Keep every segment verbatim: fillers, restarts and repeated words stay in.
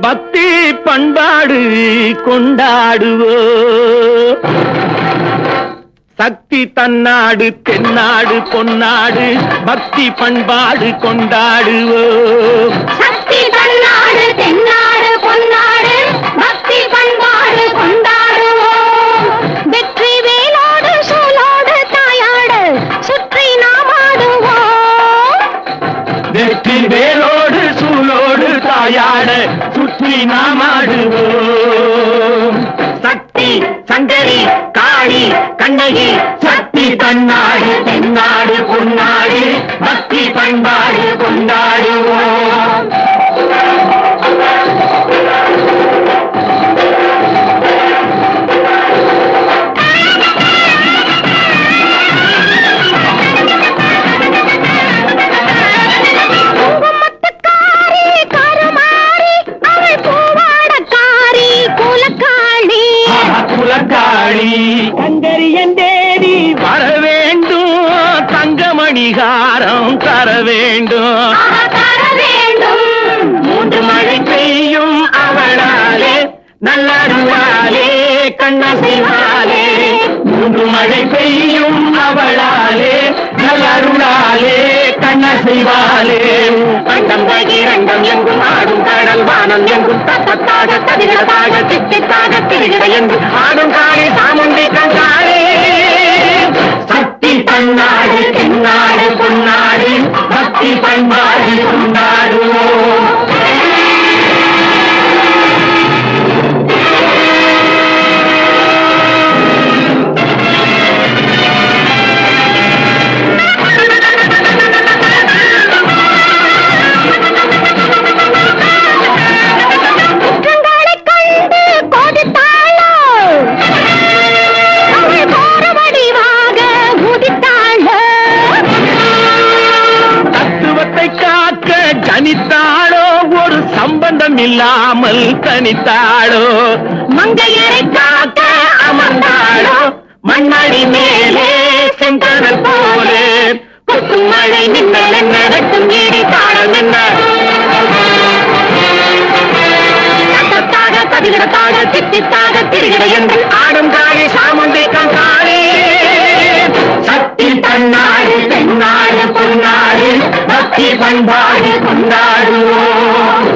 பக்தி பண்பாடு கொண்டாடுவோ சக்தி தன்னாடு தென்னாடு பொன்னாடு பக்தி பண்பாடு கொண்டாடுவோ சக்தி தன்னாடு தென்னாடு பொன்னாடு பக்தி பண்பாடு கொண்டாடுவோம் வெற்றி வேலோடு சூலோடு தாயாடு சுற்றி நாம் ஆடுவோம் வெற்றி வேலோடு சூலோடு தாயாட சுற்றி நாம் ஆடுவோம் சக்தி சங்கரி காளி கண்ணகி சக்தி தன்னாடு தென்னாடு பொன்னாடு பக்தி பண்பாடு கொண்டாடுவோம் கங்கரியன் தேடி வர வேண்டும் தங்கமணிகாரம் தர வேண்டும் மூன்று மழை பெய்யும் அவளாலே நல்லருளாலே கண்ணசிவாலே மூன்று மழை பெய்யும் அவளாலே நல்லருளாலே கண்ணசிவாலே அண்டம் பகிரண்டம் எங்கும் ஆடும் கடல் வானம் எங்கும் தப்பத்தாக தவிரதாக திட்டித்தாக திரிகிற எங்கும் ஆடும் காளி சாமுண்டி கண்டாளே சக்தி பன்னாடு தென்னாடு பொன்னாடு பக்தி பண்பாடு கொண்டாடுவோம் தனித்தாளோ ஒரு சம்பந்தம் இல்லாமல் தனித்தாளோ மங்கையரை காக்க அமர்ந்தாளோ மண்ணடி மேலே சென்றதல் போலே கொட்டும் மழை நின்னல் என்ன வெட்டும் ஈடி தாளம் என்ன தத்தாக தவிரத்தாக திட்டித்தாக திரிகிற என்று ஆடும் காளி சாமுண்டி கண்டாளே சக்தி தன்னாடு தென்னாடு பொன்னாடு பக்தி பண்பாடு கொண்டாடுவோம்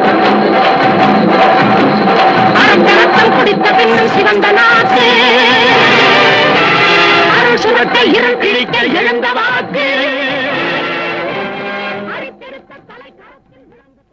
அரக்கரத்தம் குடித்த பெண்ணும் சிவந்த நாக்கு அருள் சுரத்தை இருள் கிழிக்க எழுந்த வாக்கு